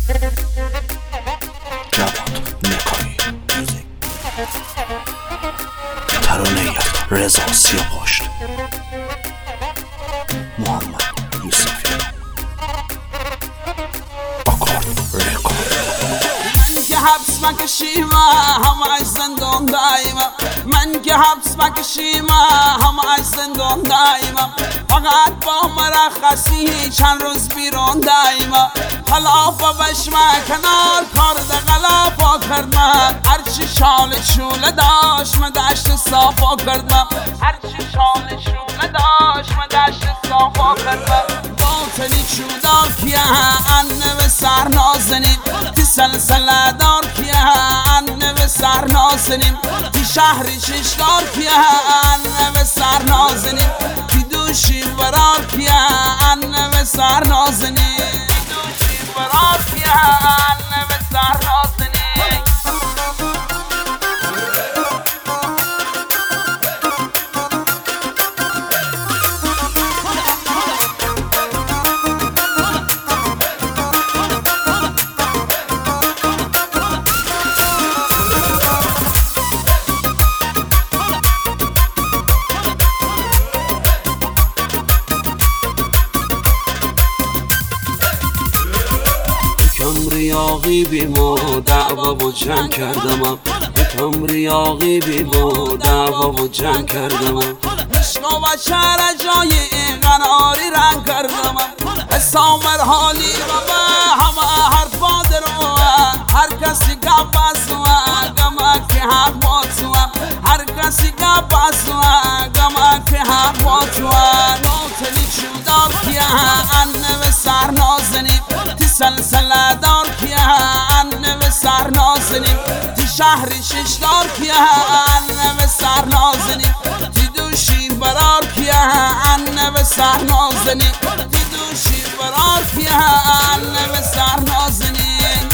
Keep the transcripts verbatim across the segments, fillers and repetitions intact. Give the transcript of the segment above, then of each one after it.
جواد نکایی موزیک ترانه از رضا سیاپشت محمد یوسفی آکارد رکورد. من که حبس مکشیم همه زندان دایما، من که حبس مکشیم همه زندان دایما، فقط با مرخصی چند روز بیرون دایما. خلافا بشمه کنار کار دقلافا کردم، هرچی شال شوله داشت من دشت صافا کردم، هرچی شال شوله داشت من دشت صافا کردم. باطنی چودار کیه انه به سر نازنیم، تی سلسله دار کیه انه به سر نازنیم، تی شهری ششدار کیه انه به سر نازنیم، تی دوشی برار کیه انه به سر نازنیم، تی دوشی برار کیه انه به سر نازنیم. ریاقی بی ما دعوا و جنگ کردم، یکم ریاقی بی ما دعوا و جنگ کردم. عشق و شهر جای قناری رنگ کردم، حسام حالی و به همه حرفا درو، هر کسی گپ اسو گمک که حق باتو، هر کسی گپ اسو گمک که حق باتو. باطنی چودار کیه انه به سر نازنیم، تی سلسله دار کیه انه به سر نازنیم، تی شهری ششدار کیه انه به سر نازنیم، تی دوشی برار کیه انه به سر نازنیم، تی دوشی برار کیه انه به سر نازنیم.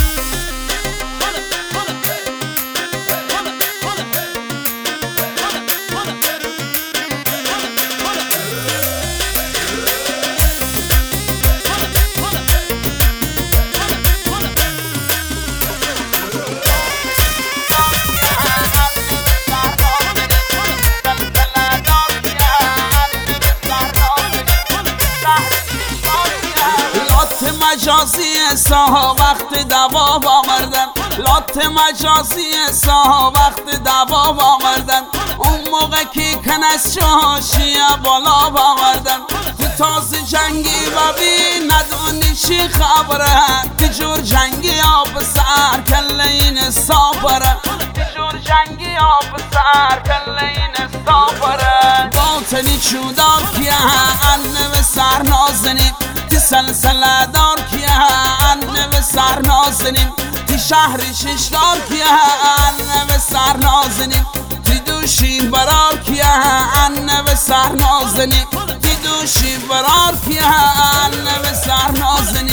مجازی ساها وقت دوا آمردن، لات مجازی ساها وقت دوا آمردن، اون موقع که کنس شاشیه بالا آمردن. تو تاز جنگی ببین ندونی چی خبره، تجور جنگی آب سر کله این سافره، تجور جنگی آب سر کله این سافره. باطنی چودار کیه انه به سر نازنیم، تی سلسله دار کیه انه به سر نازنیم، تی شهری ششدار کیه انه به سر نازنیم، تی دوشی برار کیه انه به سر نازنیم، تی دوشی برار کیه انه به سر نازنیم.